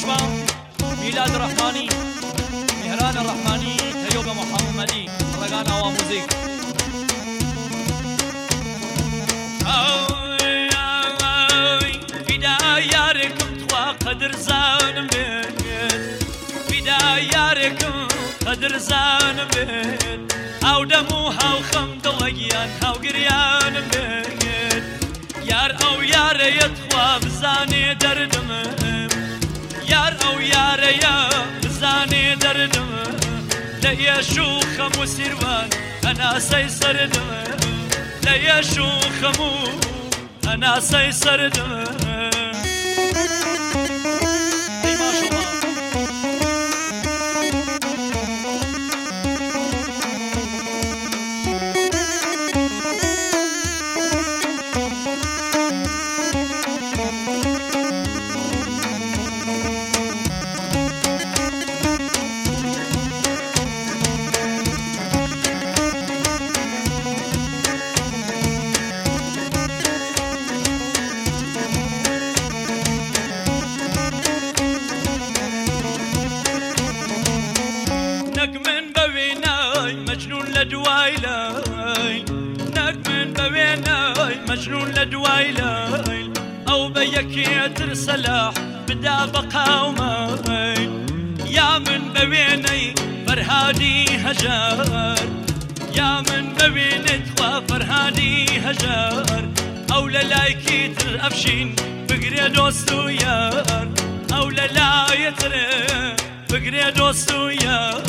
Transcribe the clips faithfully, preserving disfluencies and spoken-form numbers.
باش با میلاد الرحمانی مهران الرحمانی تیوب محمدی رگان آوا موزیک بداياركم توا قدر زان بيت بداياركم قدر زان بيت او دموها وخم دلقيان هاو قريان بيت يار او يار يتخوا بزاني دردم يار او يار يا بزاني دردم لا يشوخ مسيروان انا سيسردم لا يشوخ مو انا سيسردم مجنون لدواي ليل او بيكي ترسلاح بدا بقى ومايل يا من بويني فرهادي هجار يا من بويني تخوا فرهادي هجار او للايكي ترأفشين بقري دوستو يار او للا يتر بقري دوستو يار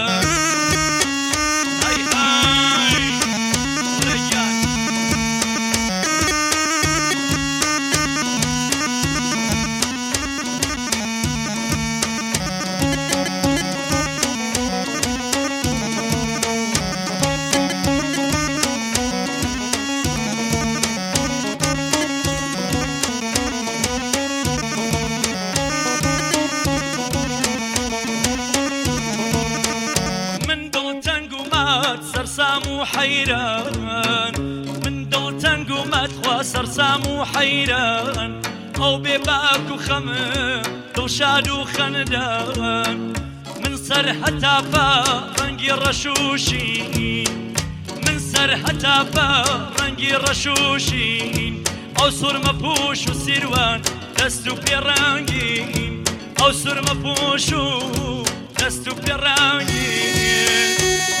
سرسام حيران من دول تنقو ما تخوا سرسام حيران او بباك وخم دو شادو خندان من سر حتى با رنقي الرشوشين من سر حتى با رنقي الرشوشين او سر مبوش وسيروان دستو بيرانقين او سر مبوش دستو بيرانقين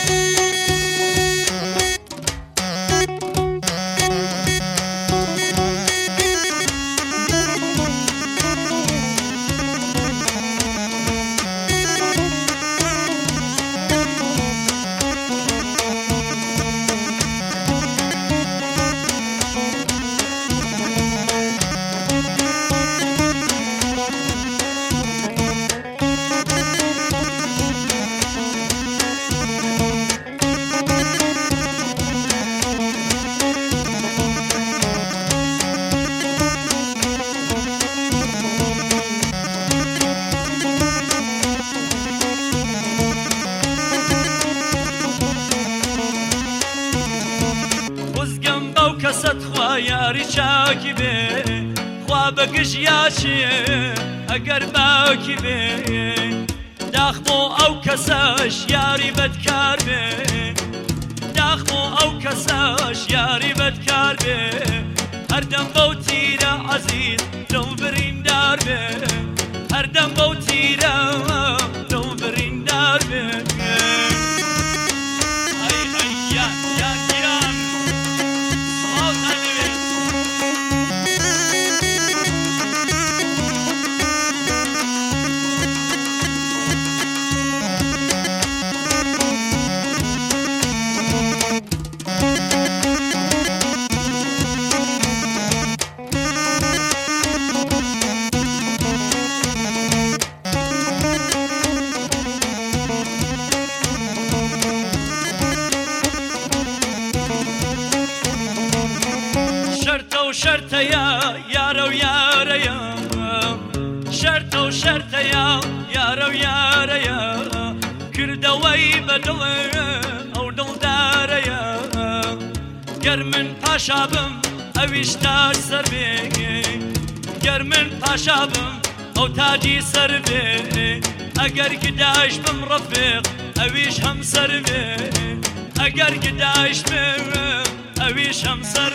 كست خوا ياري شاكي بي خوا بقش ياشي اقر باكي بي داخمو او كساش ياري بدكار بي داخمو او كساش ياري بدكار بي هردم بوتيرا عزيز لو برين دار بي هردم بوتيرا لو برين دار بي شرطة يا يارو يارا يا شرطة وشرطة يا يارو يارا يا كردوي بدل او دل دار يا قرمن باشابم اويشتار سر بيگي قرمن باشابم او تاجی سر بێ ئەگەر گداش بم ڕەفیق ئەویش هەم سەر بێ ئەگەر گداش بم ئەویش هەم سەر